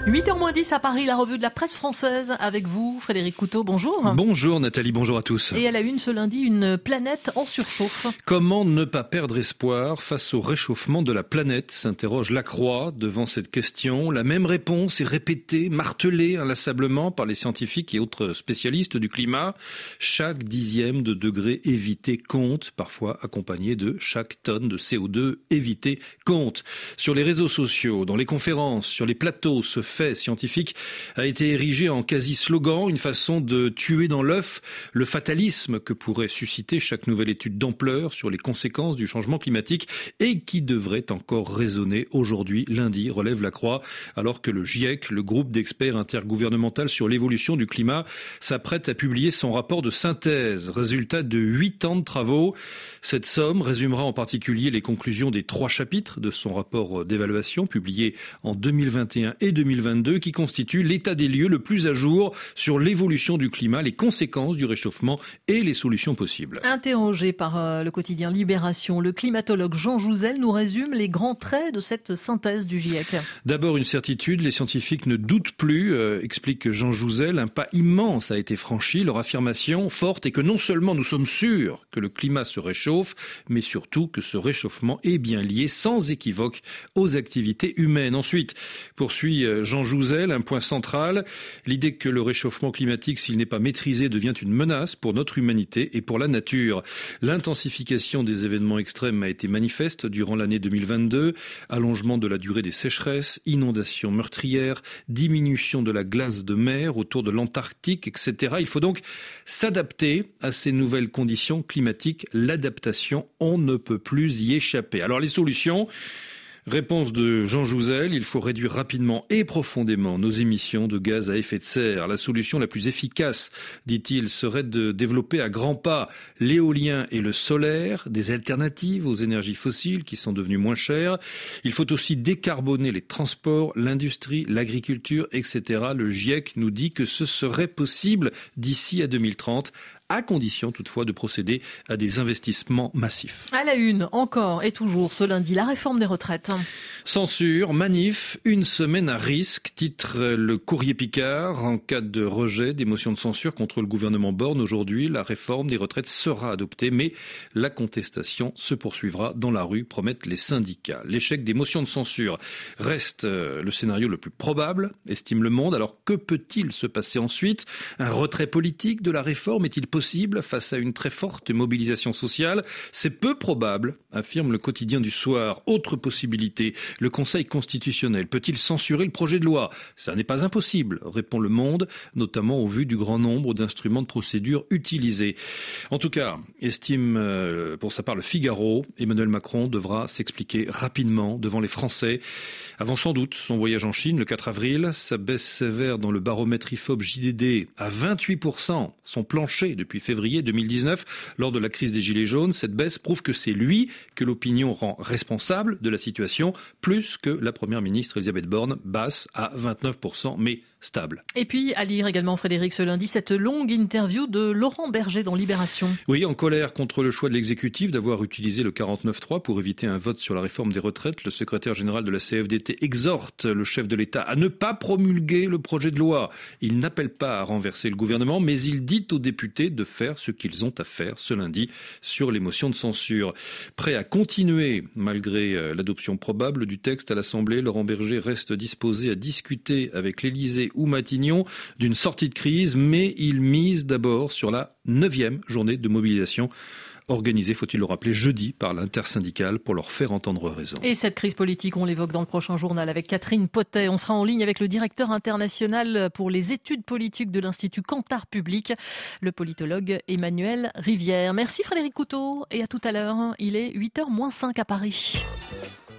8h moins 10 à Paris, la revue de la presse française avec vous, Frédéric Couteau, bonjour. Bonjour Nathalie, bonjour à tous. Et à la une ce lundi, une planète en surchauffe. Comment ne pas perdre espoir face au réchauffement de la planète, s'interroge Lacroix devant cette question. La même réponse est répétée, martelée inlassablement par les scientifiques et autres spécialistes du climat. Chaque dixième de degré évité compte, parfois accompagné de chaque tonne de CO2 évité compte. Sur les réseaux sociaux, dans les conférences, sur les plateaux, ce fait scientifique a été érigé en quasi-slogan, une façon de tuer dans l'œuf le fatalisme que pourrait susciter chaque nouvelle étude d'ampleur sur les conséquences du changement climatique et qui devrait encore résonner aujourd'hui, lundi, relève Lacroix, alors que le GIEC, le groupe d'experts intergouvernemental sur l'évolution du climat, s'apprête à publier son rapport de synthèse, résultat de 8 ans de travaux. Cette somme résumera en particulier les conclusions des 3 chapitres de son rapport d'évaluation publié en 2021 et 2022 qui constitue l'état des lieux le plus à jour sur l'évolution du climat, les conséquences du réchauffement et les solutions possibles. Interrogé par le quotidien Libération, le climatologue Jean Jouzel nous résume les grands traits de cette synthèse du GIEC. D'abord une certitude, les scientifiques ne doutent plus, explique Jean Jouzel, un pas immense a été franchi, leur affirmation forte est que non seulement nous sommes sûrs que le climat se réchauffe, mais surtout que ce réchauffement est bien lié sans équivoque aux activités humaines. Ensuite, poursuit Jean Jouzel, un point central, l'idée que le réchauffement climatique, s'il n'est pas maîtrisé, devient une menace pour notre humanité et pour la nature. L'intensification des événements extrêmes a été manifeste durant l'année 2022, allongement de la durée des sécheresses, inondations meurtrières, diminution de la glace de mer autour de l'Antarctique, etc. Il faut donc s'adapter à ces nouvelles conditions climatiques. L'adaptation, on ne peut plus y échapper. Alors les solutions... Réponse de Jean Jouzel, il faut réduire rapidement et profondément nos émissions de gaz à effet de serre. La solution la plus efficace, dit-il, serait de développer à grands pas l'éolien et le solaire, des alternatives aux énergies fossiles qui sont devenues moins chères. Il faut aussi décarboner les transports, l'industrie, l'agriculture, etc. Le GIEC nous dit que ce serait possible d'ici à 2030. À condition toutefois de procéder à des investissements massifs. À la une, encore et toujours ce lundi, la réforme des retraites. Censure, manif, une semaine à risque, titre le Courrier Picard. En cas de rejet des motions de censure contre le gouvernement Borne, aujourd'hui, la réforme des retraites sera adoptée, mais la contestation se poursuivra dans la rue, promettent les syndicats. L'échec des motions de censure reste le scénario le plus probable, estime Le Monde. Alors que peut-il se passer ensuite ? Un retrait politique de la réforme est-il possible face à une très forte mobilisation sociale? C'est peu probable, affirme le quotidien du soir. Autre possibilité, le Conseil constitutionnel peut-il censurer le projet de loi? Ça n'est pas impossible, répond Le Monde, notamment au vu du grand nombre d'instruments de procédure utilisés. En tout cas, estime pour sa part le Figaro, Emmanuel Macron devra s'expliquer rapidement devant les Français. Avant sans doute son voyage en Chine le 4 avril, sa baisse sévère dans le baromètre IFOP JDD à 28%, son plancher depuis février 2019, lors de la crise des Gilets jaunes. Cette baisse prouve que c'est lui que l'opinion rend responsable de la situation, plus que la première ministre Elisabeth Borne, basse à 29%, mais stable. Et puis, à lire également, Frédéric, ce lundi, cette longue interview de Laurent Berger dans Libération. Oui, en colère contre le choix de l'exécutif d'avoir utilisé le 49.3 pour éviter un vote sur la réforme des retraites, le secrétaire général de la CFDT exhorte le chef de l'État à ne pas promulguer le projet de loi. Il n'appelle pas à renverser le gouvernement, mais il dit aux députés de faire ce qu'ils ont à faire ce lundi sur les motions de censure. Prêt à continuer, malgré l'adoption probable du texte à l'Assemblée, Laurent Berger reste disposé à discuter avec l'Élysée ou Matignon d'une sortie de crise, mais il mise d'abord sur la 9e journée de mobilisation organisée, faut-il le rappeler, jeudi par l'intersyndicale pour leur faire entendre raison. Et cette crise politique, on l'évoque dans le prochain journal avec Catherine Potet. On sera en ligne avec le directeur international pour les études politiques de l'Institut Kantar Public, le politologue Emmanuel Rivière. Merci Frédéric Couteau et à tout à l'heure. Il est 8h moins 5 à Paris.